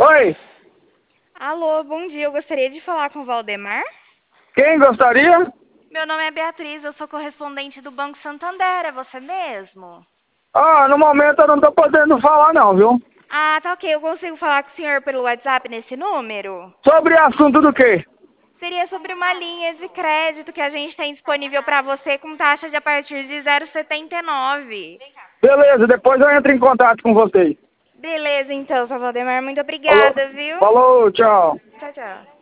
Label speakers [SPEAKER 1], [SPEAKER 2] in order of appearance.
[SPEAKER 1] Oi,
[SPEAKER 2] Alô, bom dia. Eu gostaria de falar com o Valdemar.
[SPEAKER 1] quem gostaria?
[SPEAKER 2] Meu nome é Beatriz, eu sou correspondente do Banco Santander. É você mesmo?
[SPEAKER 1] No momento eu não tô podendo falar não, viu?
[SPEAKER 2] Ah, tá ok. Eu consigo falar com o senhor pelo WhatsApp nesse número?
[SPEAKER 1] Sobre assunto do quê?
[SPEAKER 2] Seria sobre uma linha de crédito que a gente tem disponível para você com taxa de a partir de 0,79.
[SPEAKER 1] Beleza, depois eu entro em contato com vocês.
[SPEAKER 2] Beleza, então, seu Valdemar. Muito
[SPEAKER 1] Falou,
[SPEAKER 2] obrigada, viu?
[SPEAKER 1] falou, tchau.
[SPEAKER 2] Tchau, tchau.